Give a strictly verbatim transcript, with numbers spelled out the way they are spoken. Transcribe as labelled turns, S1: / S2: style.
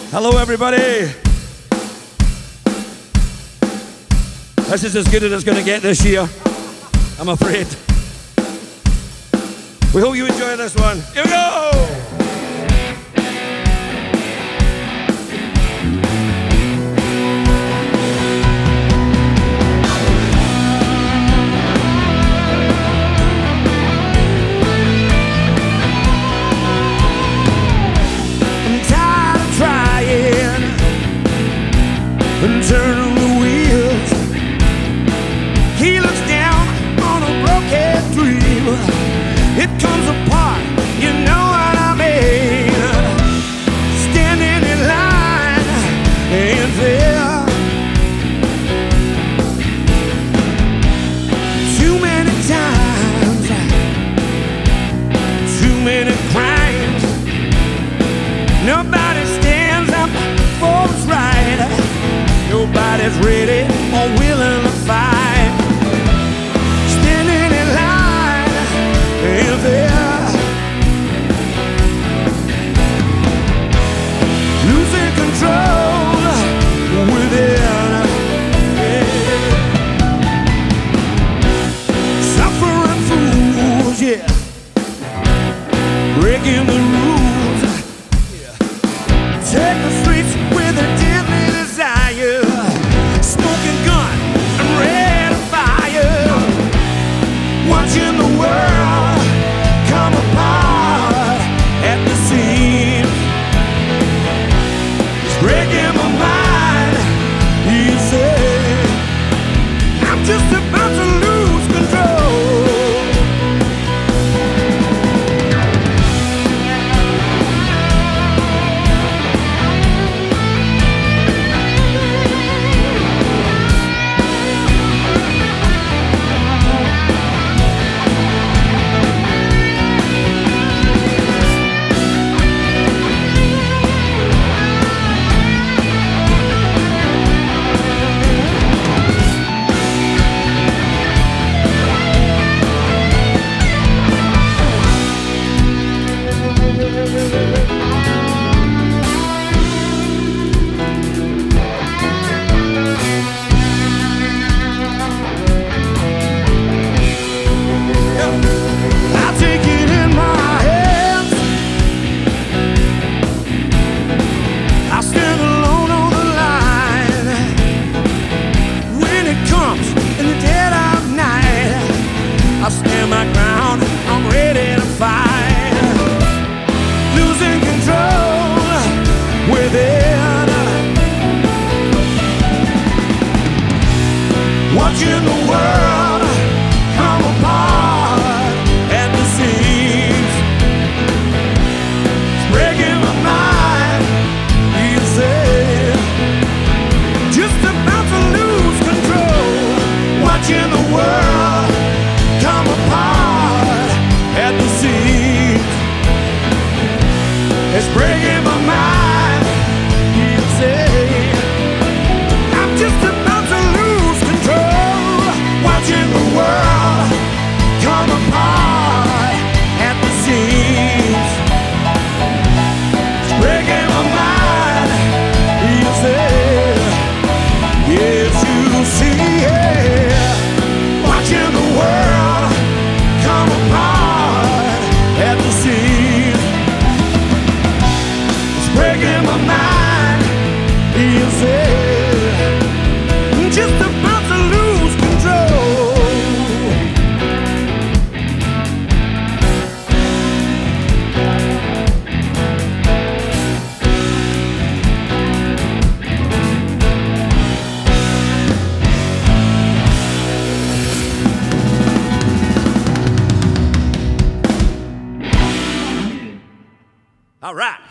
S1: Hello, everybody. This is as good as it's going to get this year, I'm afraid. We hope you enjoy this one. Here we go! And turning the wheels, he looks down on a broken dream. It comes apart, you know what I mean. Standing in line, and there too many times, too many crimes. Nobody stands up for what's right. Nobody's ready or willing to fight. Standing in line, and they're losing control within. Yeah. Suffering fools, yeah, breaking the rules. Yeah. Take the streets with a deadly desire. Smoking gun and red fire. Watching the world come apart at the seams. It's breaking my mind. You say I'm just about to lose control. I stand my ground, I'm ready to fight. Losing control within. Watching the world come apart at the seams. It's breaking my mind, you say. Just about to lose control. Watching the world come apart at the seams. It's breaking my mind, you say. I'm just about to lose control. Watching the world come apart at the seams. It's breaking my mind, you say. Yes, you see, yeah. Watching the world come apart at the seams. It's breaking my mind, you say. Just about to lose control. All right.